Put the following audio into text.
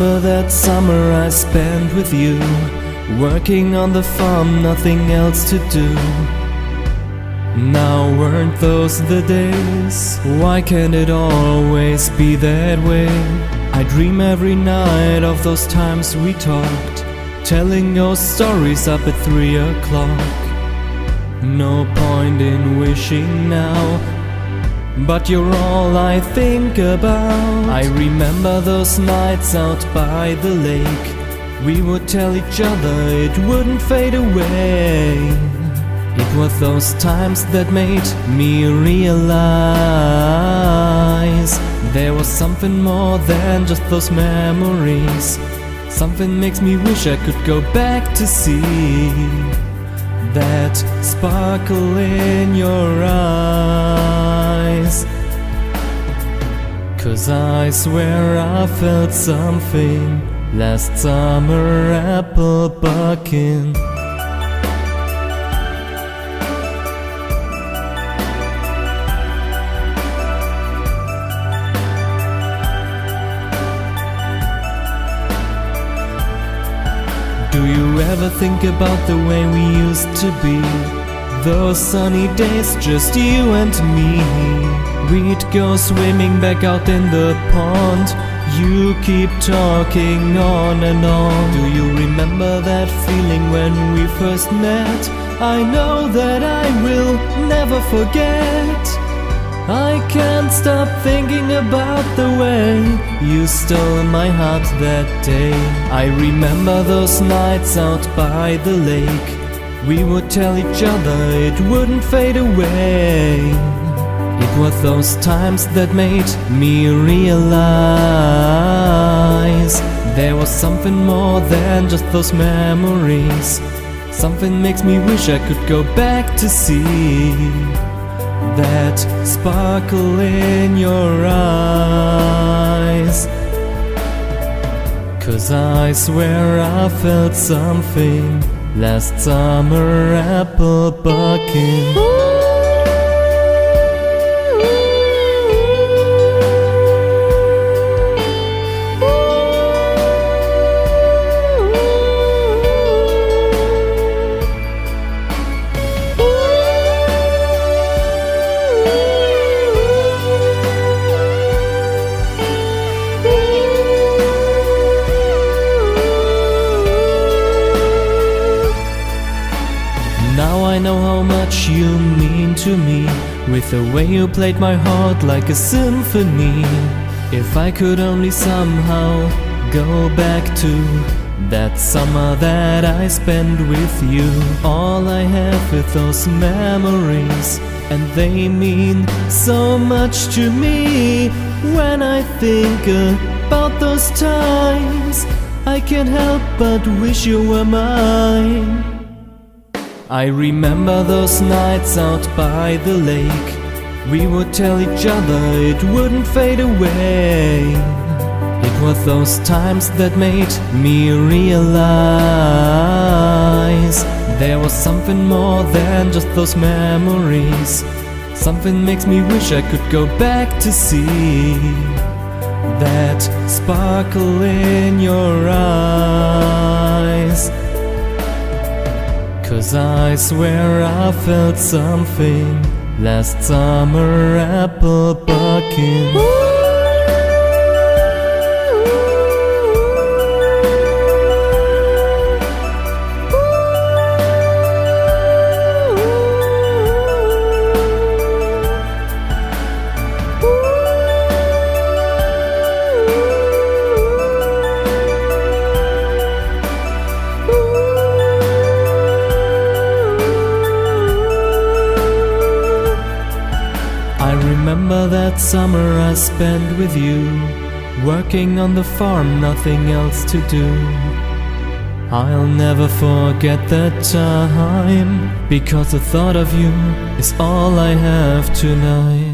remember that summer I spent with you, working on the farm, nothing else to do. Now weren't those the days? Why can't it always be that way? I dream every night of those times we talked, telling your stories up at 3 o'clock. No point in wishing now, but you're all I think about. I remember those nights out by the lake. We would tell each other it wouldn't fade away. It was those times that made me realize there was something more than just those memories. Something makes me wish I could go back to see that sparkle in your eyes. 'Cause I swear I felt something last summer apple bucking. Do you ever think about the way we used to be? Those sunny days, just you and me. We'd go swimming back out in the pond. You keep talking on and on. Do you remember that feeling when we first met? I know that I will never forget. I can't stop thinking about the way you stole my heart that day. I remember those nights out by the lake. We would tell each other it wouldn't fade away. It was those times that made me realize there was something more than just those memories. Something makes me wish I could go back to see that sparkle in your eyes. 'Cause I swear I felt something last summer apple bucking. Now I know how much you mean to me, with the way you played my heart like a symphony. If I could only somehow go back to that summer that I spent with you. All I have is those memories, and they mean so much to me. When I think about those times, I can't help but wish you were mine. I remember those nights out by the lake. We would tell each other it wouldn't fade away. It was those times that made me realize there was something more than just those memories. Something makes me wish I could go back to see that sparkle in your eyes. 'Cause I swear I felt something last summer apple bucking. I remember that summer I spent with you, working on the farm, nothing else to do. I'll never forget that time, because the thought of you is all I have tonight.